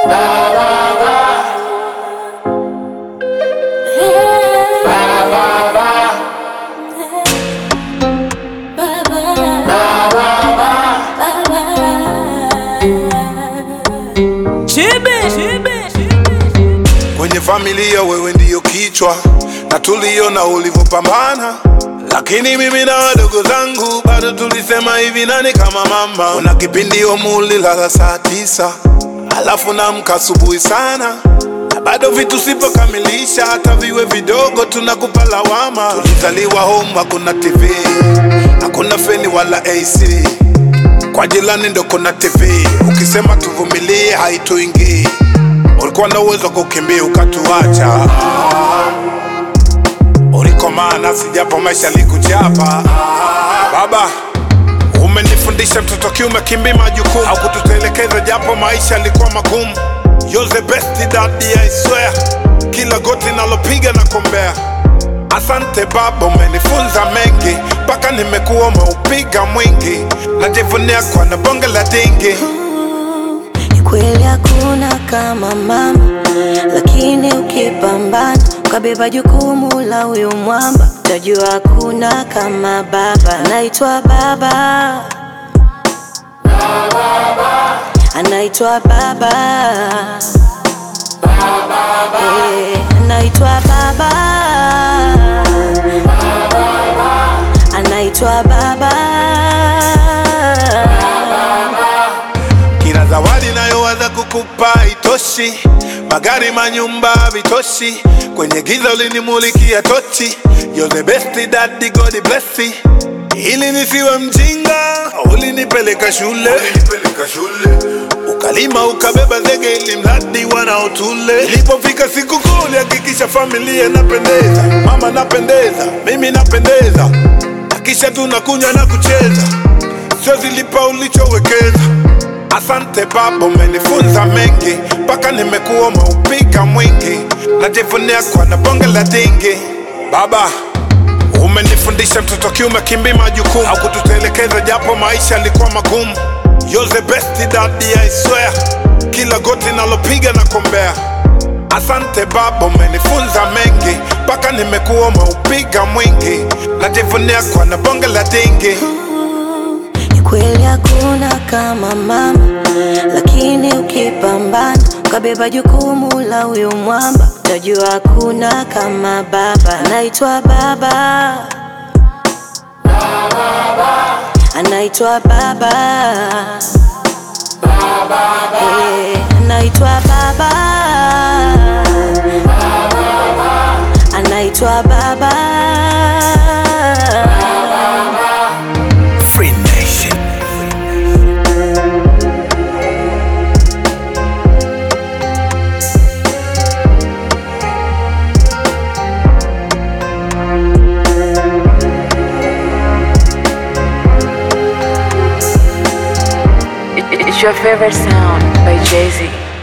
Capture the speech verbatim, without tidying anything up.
Kwenye familia wewe ndiyo kichwa, na tuliona ulivyopambana, lakini mimi na wadogo zangu bado tulisema hivi, nani kama mama? Kuna kipindi mulilala saa tisa, alafu naamka asubuhi sana, na bado vitu sipokamilisha, hata viwe vidogo tunakupa lawama. Tulizaliwa home, hakuna T V, hakuna feni wala A C, kwa jirani ndo kuna T V, ukisema tuvumilie haituingii. Ulikuwa na uwezo kukimbia ukatuacha, ulikomana sijapo maisha likuchapa. Baba, umenifundisha mtoto kiume kimbi majukumu, au kututelekeza japo maisha yalikuwa magumu. You're the best daddy, I swear, kila goti nalopiga na kombea. Asante baba, umenifunza mengi, mpaka nimekuwa umeupiga mwingi, najivunia kwa na bonge la dingi. Kweli hakuna kama mama, lakini ukipambana ukabeba jukumu la huyu mwamba, utajua hakuna kama baba. Anaitwa baba, anaitwa baba, hey, anaitwa baba, anaitwa baba. Kila zawadi nayowaza kukupa itoshi, magari manyumba vitoshi, kwenye giza ulinimulikia tochi. You're the best daddy, God bless you. Ili nisiwe mjinga ulinipeleka shule, ukalima ukabeba zege ili mradi wanaotule. Ilipofika siku kuu ulihakikisha familia napendeza, mama napendeza, mimi napendeza, kisha tunakunywa na kucheza, sio zilipa ulichowekeza. Asante baba, umenifunza mengi, mpaka nimekuwa umeupiga mwingi, najivunia kwa na bonge la dingi. Baba, umenifundisha mtoto kiume kimbi majukumu, au kututelekeza japo maisha yalikuwa magumu. You're the best daddy, I swear, kila goti nalopiga na kombea. Asante baba, umenifunza mengi, mpaka nimekuwa umeupiga mwingi, najivunia kwa na bonge la dingi. Kweli hakuna kama mama, lakini ukipambana ukabeba jukumu la huyu mwamba, utajua hakuna kama baba. Anaitwa baba, anaitwa baba, hey, anaitwa baba, anaitwa baba. Free Nation. It's your favorite sound by Jay-Z.